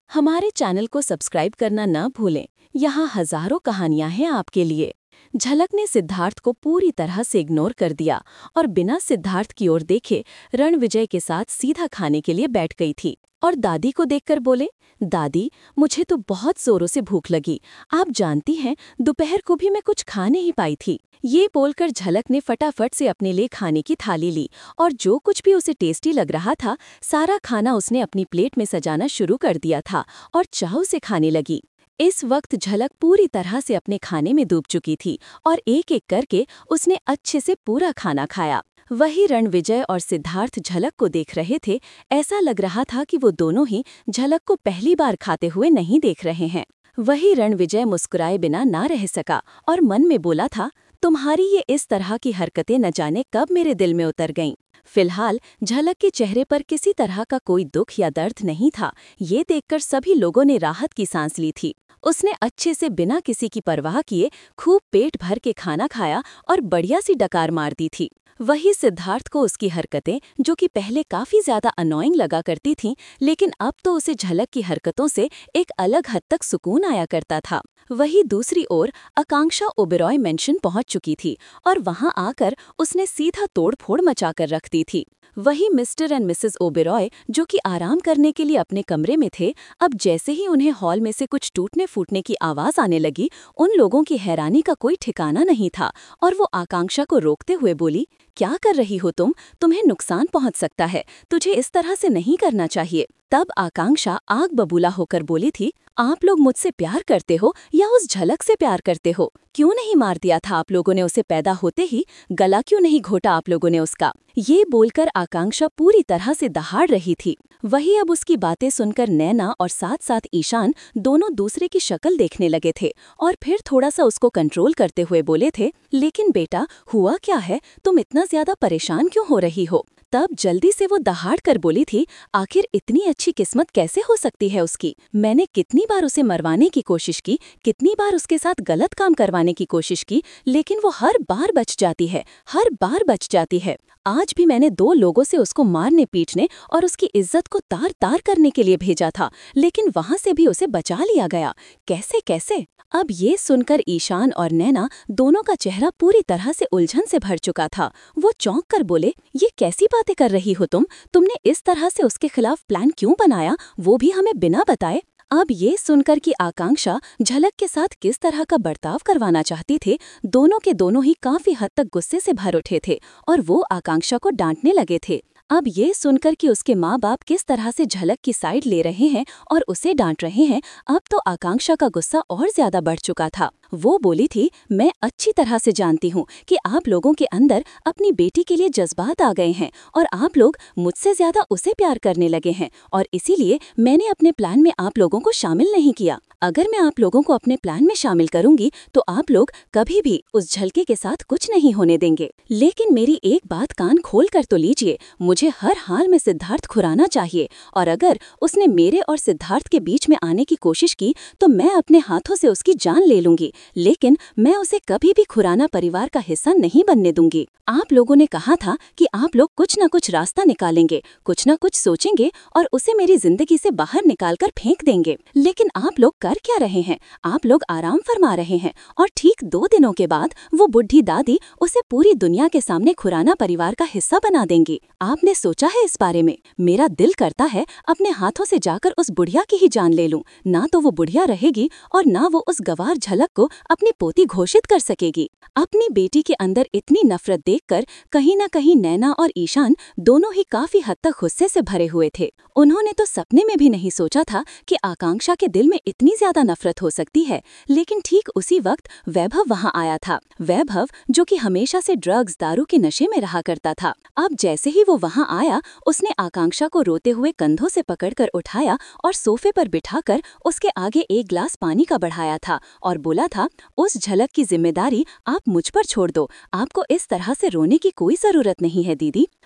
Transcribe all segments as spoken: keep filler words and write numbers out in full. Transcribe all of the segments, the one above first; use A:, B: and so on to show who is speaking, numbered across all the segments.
A: हमारे चैनल को सब्सक्राइब करना न भूलें। यहाँ हजारों कहानियां हैं आपके लिए। झलक ने सिद्धार्थ को पूरी तरह से इग्नोर कर दिया और बिना सिद्धार्थ की ओर देखे रणविजय के साथ सीधा खाने के लिए बैठ गई थी और दादी को देखकर बोले, दादी मुझे तो बहुत जोरों से भूख लगी। आप जानती हैं दोपहर को भी मैं कुछ खा नहीं पाई थी। ये बोलकर झलक ने फटाफट से अपने लिए खाने की थाली ली और जो कुछ भी उसे टेस्टी लग रहा था सारा खाना उसने अपनी प्लेट में सजाना शुरू कर दिया था और चाव से खाने लगी। इस वक्त झलक पूरी तरह से अपने खाने में डूब चुकी थी और एक एक करके उसने अच्छे से पूरा खाना खाया। वही रणविजय और सिद्धार्थ झलक को देख रहे थे। ऐसा लग रहा था कि वो दोनों ही झलक को पहली बार खाते हुए नहीं देख रहे हैं। वही रणविजय मुस्कुराए बिना ना रह सका और मन में बोला था, तुम्हारी ये इस तरह की हरकतें न जाने कब मेरे दिल में उतर गईं। फिलहाल झलक के चेहरे पर किसी तरह का कोई दुख या दर्द नहीं था। ये देखकर सभी लोगों ने राहत की सांस ली थी। उसने अच्छे से बिना किसी की परवाह किए खूब पेट भर के खाना खाया और बढ़िया सी डकार मार दी थी। वही सिद्धार्थ को उसकी हरकतें, जो कि पहले काफी ज्यादा अनोइंग लगा करती थीं, लेकिन अब तो उसे झलक की हरकतों से एक अलग हद तक सुकून आया करता था। वही दूसरी ओर आकांक्षा ओबेरॉय मेंशन पहुंच चुकी थी और वहां आकर उसने सीधा तोड़फोड़ मचाकर रख दी थी। वही मिस्टर एंड मिसेस ओबेरॉय, जो कि आराम करने के लिए अपने कमरे में थे, अब जैसे ही उन्हें हॉल में से कुछ टूटने फूटने की आवाज आने लगी, उन लोगों की हैरानी का कोई ठिकाना नहीं था और वो आकांक्षा को रोकते हुए बोली, क्या कर रही हो तुम? तुम्हें नुकसान पहुंच सकता है। तुझे इस तरह से नहीं करना चाहिए। तब आकांक्षा आग बबूला होकर बोली थी, आप लोग मुझसे प्यार करते हो या उस झलक से प्यार करते हो? क्यों नहीं मार दिया था आप लोगों ने उसे? पैदा होते ही गला क्यों नहीं घोटा आप लोगों ने उसका? ये बोलकर आकांक्षा पूरी तरह से दहाड़ रही थी। वही अब उसकी बातें सुनकर नैना और साथ साथ ईशान दोनों दूसरे की शक्ल देखने लगे थे और फिर थोड़ा सा उसको कंट्रोल करते हुए बोले थे, लेकिन बेटा हुआ क्या है? तुम इतना ज्यादा परेशान क्यों हो रही हो? तब जल्दी से वो दहाड़ कर बोली थी, आखिर इतनी अच्छी किस्मत कैसे हो सकती है उसकी? मैंने कितनी बार उसे मरवाने की कोशिश की, कितनी बार उसके साथ गलत काम करवाने की कोशिश की, लेकिन वो हर बार बच जाती है, हर बार बच जाती है। आज भी मैंने दो लोगों से उसको मारने पीटने और उसकी इज्जत को तार तार करने के लिए भेजा था, लेकिन वहां से भी उसे बचा लिया गया। कैसे कैसे? अब ये सुनकर ईशान और नैना दोनों का चेहरा पूरी तरह से उलझन से भर चुका था। वो चौंक कर बोले, ये कैसी बातें कर रही हो तुम? तुमने इस तरह से उसके खिलाफ प्लान क्यों बनाया, वो भी हमें बिना बताए? अब ये सुनकर कि आकांक्षा झलक के साथ किस तरह का बर्ताव करवाना चाहती थे, दोनों के दोनों ही काफी हद तक गुस्से से भर उठे थे और वो आकांक्षा को डांटने लगे थे। अब ये सुनकर कि उसके माँ बाप किस तरह से झलक की साइड ले रहे हैं और उसे डांट रहे हैं, अब तो आकांक्षा का गुस्सा और ज्यादा बढ़ चुका था। वो बोली थी, मैं अच्छी तरह से जानती हूँ कि आप लोगों के अंदर अपनी बेटी के लिए जज्बात आ गए हैं और आप लोग मुझसे ज्यादा उसे प्यार करने लगे हैं और इसीलिए मैंने अपने प्लान में आप लोगों को शामिल नहीं किया। अगर मैं आप लोगों को अपने प्लान में शामिल करूंगी तो आप लोग कभी भी उस झलके के साथ कुछ नहीं होने देंगे। लेकिन मेरी एक बात कान खोल कर तो लीजिए, मुझे हर हाल में सिद्धार्थ खुराना चाहिए और अगर उसने मेरे और सिद्धार्थ के बीच में आने की कोशिश की तो मैं अपने हाथों से उसकी जान ले लूंगी, लेकिन मैं उसे कभी भी खुराना परिवार का हिस्सा नहीं बनने दूंगी। आप लोगों ने कहा था कि आप लोग कुछ न कुछ रास्ता निकालेंगे, कुछ न कुछ सोचेंगे और उसे मेरी जिंदगी से बाहर निकालकर फेंक देंगे, लेकिन आप लोग कर क्या रहे हैं? आप लोग आराम फरमा रहे हैं और ठीक दो दिनों के बाद वो बुढ़ी दादी उसे पूरी दुनिया के सामने खुराना परिवार का हिस्सा बना देंगी। आपने सोचा है इस बारे में? मेरा दिल करता है अपने हाथों से जाकर उस बुढ़िया की ही जान ले लूं। ना तो वो बुढ़िया रहेगी और ना वो उस गवार झलक को अपनी पोती घोषित कर सकेगी। अपनी बेटी के अंदर इतनी नफरत देखकर कहीं न कहीं नैना और ईशान दोनों ही काफी हद तक गुस्से से भरे हुए थे। उन्होंने तो सपने में भी नहीं सोचा था कि आकांक्षा के दिल में इतनी ज्यादा नफरत हो सकती है। लेकिन ठीक उसी वक्त वैभव वहां आया था। वैभव, जो कि हमेशा से ड्रग्स दारू के नशे में रहा करता था, अब जैसे ही वो वहां आया उसने आकांक्षा को रोते हुए कंधों से पकड़कर उठाया और सोफे पर बिठाकर उसके आगे एक गिलास पानी का बढ़ाया था और बोला था, उस झलक की जिम्मेदारी आप मुझ पर छोड़ दो। आपको इस तरह से रोने की कोई जरूरत नहीं है दीदी।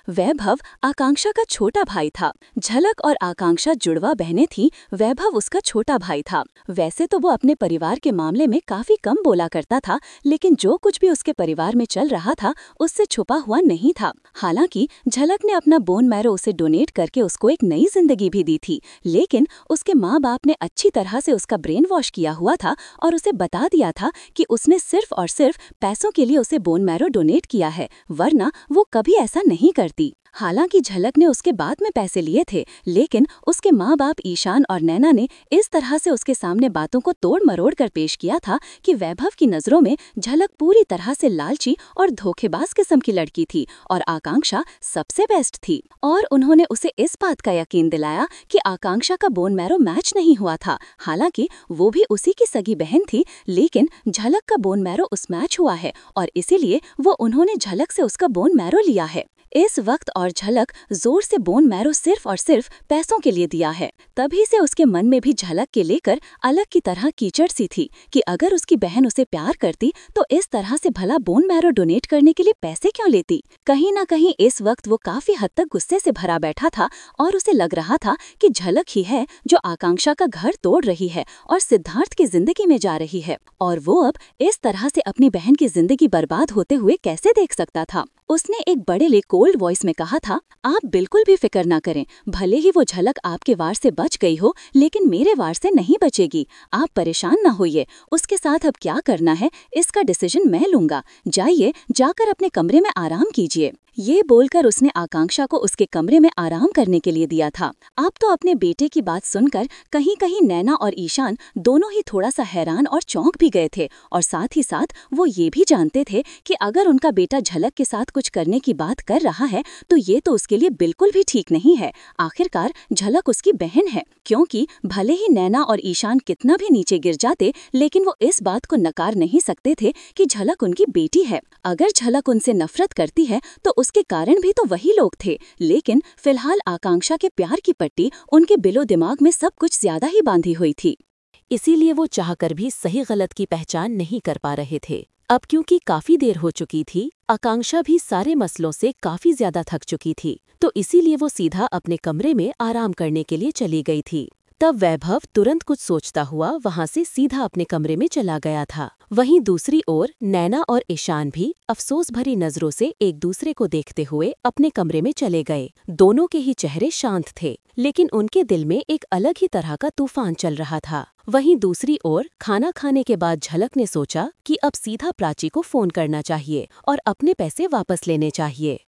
A: वैभव आकांक्षा का छोटा भाई था। झलक और आकांक्षा जुड़वा बहनें थीं। वैभव उसका छोटा भाई था। वैसे तो वो अपने परिवार के मामले में काफी कम बोला करता था, लेकिन जो कुछ भी उसके परिवार में चल रहा था उससे छुपा हुआ नहीं था। हालांकि झलक ने अपना बोन मैरो उसे डोनेट करके उसको एक नई जिंदगी भी दी थी, लेकिन उसके माँ बाप ने अच्छी तरह से उसका ब्रेन वॉश किया हुआ था और उसे बता दिया था कि उसने सिर्फ और सिर्फ पैसों के लिए उसे बोन मैरो डोनेट किया है, वरना वो कभी ऐसा नहीं करती। हालांकि झलक ने उसके बाद में पैसे लिए थे, लेकिन उसके माँ बाप ईशान और नैना ने इस तरह से उसके सामने बातों को तोड़ मरोड़ कर पेश किया था कि वैभव की नज़रों में झलक पूरी तरह से लालची और धोखेबाज किस्म की लड़की थी और आकांक्षा सबसे बेस्ट थी। और उन्होंने उसे इस बात का यकीन दिलाया कि आकांक्षा का बोन मैरो मैच नहीं हुआ था। हालांकि वो भी उसी की सगी बहन थी, लेकिन झलक का बोन मैरो उस मैच हुआ है और इसीलिए वो उन्होंने झलक से उसका बोन मैरो लिया है। इस वक्त और झलक जोर से बोन मैरो सिर्फ और सिर्फ पैसों के लिए दिया है। तभी से उसके मन में भी झलक के लेकर अलग की तरह कीचड़ सी थी कि अगर उसकी बहन उसे प्यार करती तो इस तरह से भला बोन मैरो डोनेट करने के लिए पैसे क्यों लेती। कहीं ना कहीं इस वक्त वो काफी हद तक गुस्से से भरा बैठा था और उसे लग रहा था कि झलक ही है जो आकांक्षा का घर तोड़ रही है और सिद्धार्थ की जिंदगी में जा रही है, और वो अब इस तरह से अपनी बहन की जिंदगी बर्बाद होते हुए कैसे देख सकता था। उसने एक बड़े ले कोल्ड वॉइस में कहा था, आप बिल्कुल भी फिक्र ना करें, भले ही वो झलक आपके वार से बच गई हो, लेकिन मेरे वार से नहीं बचेगी। आप परेशान ना होइए, उसके साथ अब क्या करना है इसका डिसीजन मैं लूंगा। जाइए, जाकर अपने कमरे में आराम कीजिए। ये बोलकर उसने आकांक्षा को उसके कमरे में आराम करने के लिए दिया था। अब तो अपने बेटे की बात सुनकर कहीं कहीं नैना और ईशान दोनों ही थोड़ा सा हैरान और चौंक भी गए थे, और साथ ही साथ वो ये भी जानते थे कि अगर उनका बेटा झलक के साथ कुछ करने की बात कर रहा है तो ये तो उसके लिए बिल्कुल भी ठीक नहीं है। आखिरकार झलक उसकी बहन है, क्योंकि भले ही नैना और ईशान कितना भी नीचे गिर जाते, लेकिन वो इस बात को नकार नहीं सकते थे कि झलक उनकी बेटी है। अगर झलक उनसे नफरत करती है तो उसके कारण भी तो वही लोग थे, लेकिन फिलहाल आकांक्षा के प्यार की पट्टी उनके बिलो दिमाग में सब कुछ ज्यादा ही बांधी हुई थी।
B: इसीलिए वो चाहकर भी सही गलत की पहचान नहीं कर पा रहे थे। अब क्योंकि काफी देर हो चुकी थी, आकांक्षा भी सारे मसलों से काफी ज्यादा थक चुकी थी, तो इसीलिए वो सीधा अपने कमरे में आराम करने के लिए चली गई थी। तब वैभव तुरंत कुछ सोचता हुआ वहां से सीधा अपने कमरे में चला गया था। वहीं दूसरी ओर नैना और ईशान भी अफसोस भरी नजरों से एक दूसरे को देखते हुए अपने कमरे में चले गए। दोनों के ही चेहरे शांत थे, लेकिन उनके दिल में एक अलग ही तरह का तूफान चल रहा था। वहीं दूसरी ओर खाना खाने के बाद झलक ने सोचा कि अब सीधा प्राची को फोन करना चाहिए और अपने पैसे वापस लेने चाहिए।